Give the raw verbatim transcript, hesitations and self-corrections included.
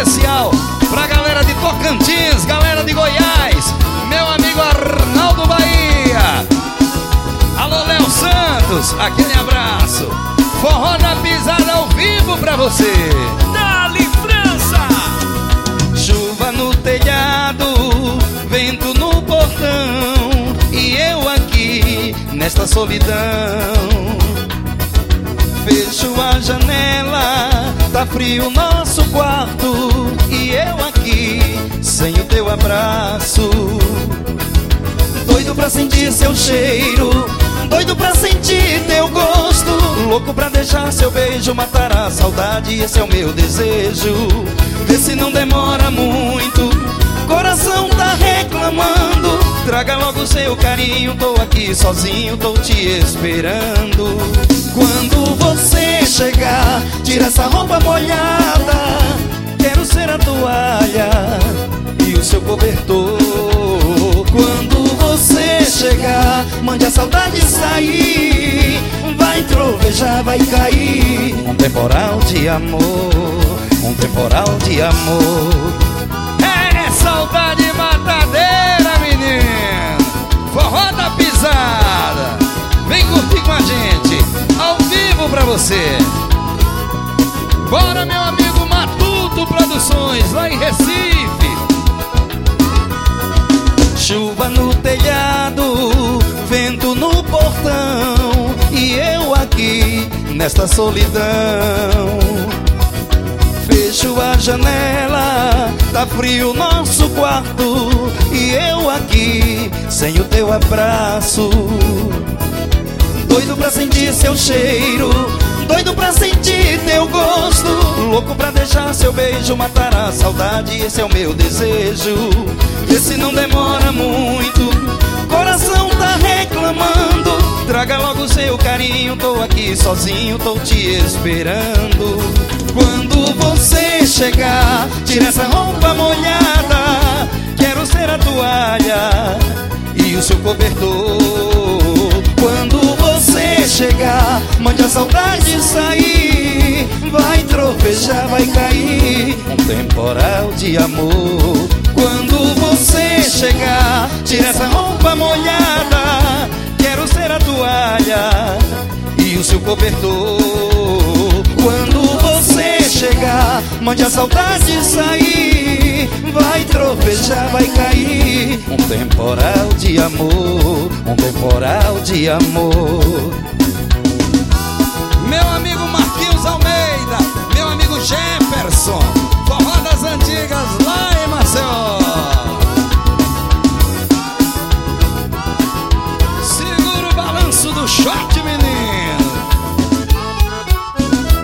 especial pra galera de Tocantins, galera de Goiás, meu amigo Arnaldo Bahia. Alô, Léo Santos, aquele abraço. Forró da Pisada ao vivo pra você. Dali França. Chuva no telhado, vento no portão, e eu aqui nesta solidão. Fecho a janela, tá frio nosso quarto, e eu aqui sem o teu abraço. Doido pra sentir seu cheiro, doido pra sentir teu gosto, louco pra deixar seu beijo matar a saudade, esse é o meu desejo. Vê se não demora muito, coração tá reclamando, traga logo seu carinho, tô aqui sozinho, tô te esperando. Quando você chegar, tira essa roupa molhada, quero ser a toalha e o seu cobertor. Quando você chegar, mande a saudade sair, vai trovejar, vai cair um temporal de amor, um temporal de amor. É saudade matadeira, menino. Forró da Pisada, vem curtir com a gente, ao vivo pra você. Bora, meu amigo Matuto Produções, lá em Recife. Chuva no telhado, vento no portão, e eu aqui nesta solidão. Fecho a janela, tá frio nosso quarto, e eu aqui sem o teu abraço. Doido pra sentir seu cheiro, doido pra sentir teu gosto, louco pra deixar seu beijo matar a saudade, esse é o meu desejo. Vê se não demora muito, coração tá reclamando, traga logo seu carinho, tô aqui sozinho, tô te esperando. Quando você chegar, tira essa roupa molhada, quero ser a toalha e o seu cobertor. Quando você chegar, mande a saudade sair, vai tropejar, vai cair um temporal de amor. Quando você chegar, tira essa roupa molhada, quero ser a toalha e o seu cobertor. Quando você chegar, mande a saudade sair, vai tropejar, vai cair um temporal de amor, um temporal de amor. Meu amigo Marquinhos Almeida, meu amigo Jefferson,